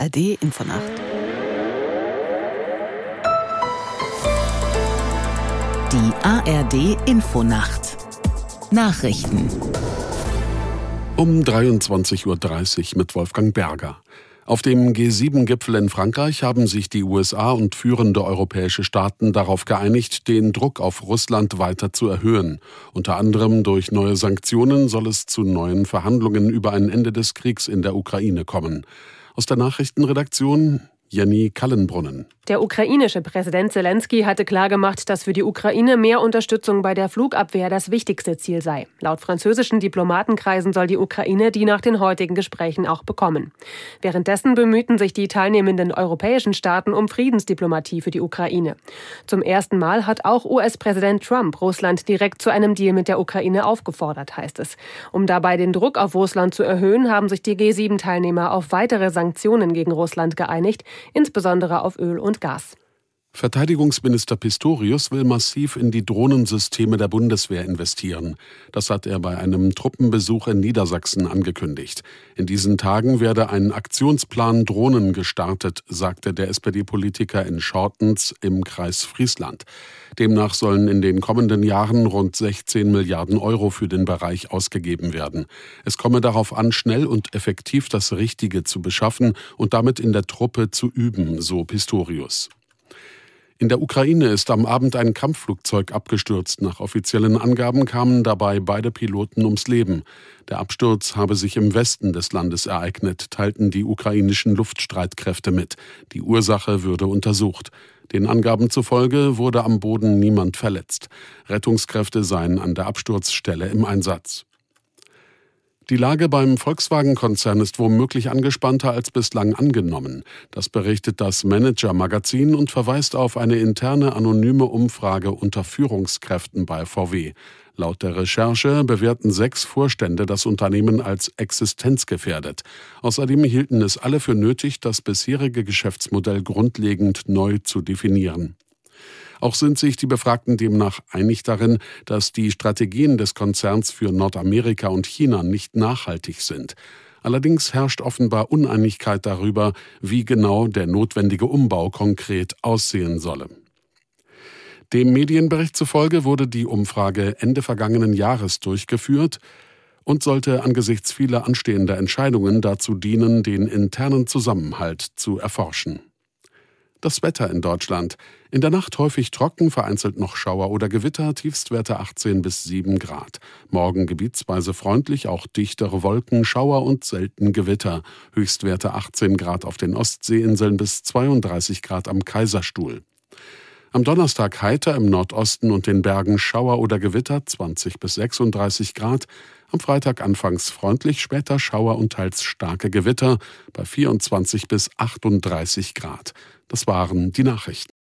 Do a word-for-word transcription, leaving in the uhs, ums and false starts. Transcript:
R D Infonacht. Die A R D Infonacht. Nachrichten. Um dreiundzwanzig Uhr dreißig mit Wolfgang Berger. Auf dem G sieben Gipfel in Frankreich haben sich die U S A und führende europäische Staaten darauf geeinigt, den Druck auf Russland weiter zu erhöhen. Unter anderem durch neue Sanktionen soll es zu neuen Verhandlungen über ein Ende des Kriegs in der Ukraine kommen. Aus der Nachrichtenredaktion Jenny Kallenbrunnen. Der ukrainische Präsident Zelensky hatte klargemacht, dass für die Ukraine mehr Unterstützung bei der Flugabwehr das wichtigste Ziel sei. Laut französischen Diplomatenkreisen soll die Ukraine die nach den heutigen Gesprächen auch bekommen. Währenddessen bemühten sich die teilnehmenden europäischen Staaten um Friedensdiplomatie für die Ukraine. Zum ersten Mal hat auch U S-Präsident Trump Russland direkt zu einem Deal mit der Ukraine aufgefordert, heißt es. Um dabei den Druck auf Russland zu erhöhen, haben sich die G sieben Teilnehmer auf weitere Sanktionen gegen Russland geeinigt, insbesondere auf Öl und Gas. Verteidigungsminister Pistorius will massiv in die Drohnensysteme der Bundeswehr investieren. Das hat er bei einem Truppenbesuch in Niedersachsen angekündigt. In diesen Tagen werde ein Aktionsplan Drohnen gestartet, sagte der S P D-Politiker in Schortens im Kreis Friesland. Demnach sollen in den kommenden Jahren rund sechzehn Milliarden Euro für den Bereich ausgegeben werden. Es komme darauf an, schnell und effektiv das Richtige zu beschaffen und damit in der Truppe zu üben, so Pistorius. In der Ukraine ist am Abend ein Kampfflugzeug abgestürzt. Nach offiziellen Angaben kamen dabei beide Piloten ums Leben. Der Absturz habe sich im Westen des Landes ereignet, teilten die ukrainischen Luftstreitkräfte mit. Die Ursache würde untersucht. Den Angaben zufolge wurde am Boden niemand verletzt. Rettungskräfte seien an der Absturzstelle im Einsatz. Die Lage beim Volkswagen-Konzern ist womöglich angespannter als bislang angenommen. Das berichtet das Manager-Magazin und verweist auf eine interne anonyme Umfrage unter Führungskräften bei V W. Laut der Recherche bewerten sechs Vorstände das Unternehmen als existenzgefährdet. Außerdem hielten es alle für nötig, das bisherige Geschäftsmodell grundlegend neu zu definieren. Auch sind sich die Befragten demnach einig darin, dass die Strategien des Konzerns für Nordamerika und China nicht nachhaltig sind. Allerdings herrscht offenbar Uneinigkeit darüber, wie genau der notwendige Umbau konkret aussehen solle. Dem Medienbericht zufolge wurde die Umfrage Ende vergangenen Jahres durchgeführt und sollte angesichts vieler anstehender Entscheidungen dazu dienen, den internen Zusammenhalt zu erforschen. Das Wetter in Deutschland. In der Nacht häufig trocken, vereinzelt noch Schauer oder Gewitter, Tiefstwerte achtzehn bis sieben Grad. Morgen gebietsweise freundlich, auch dichtere Wolken, Schauer und selten Gewitter. Höchstwerte achtzehn Grad auf den Ostseeinseln bis zweiunddreißig Grad am Kaiserstuhl. Am Donnerstag heiter im Nordosten und den Bergen Schauer oder Gewitter, zwanzig bis sechsunddreißig Grad. Am Freitag anfangs freundlich, später Schauer und teils starke Gewitter bei vierundzwanzig bis achtunddreißig Grad. Das waren die Nachrichten.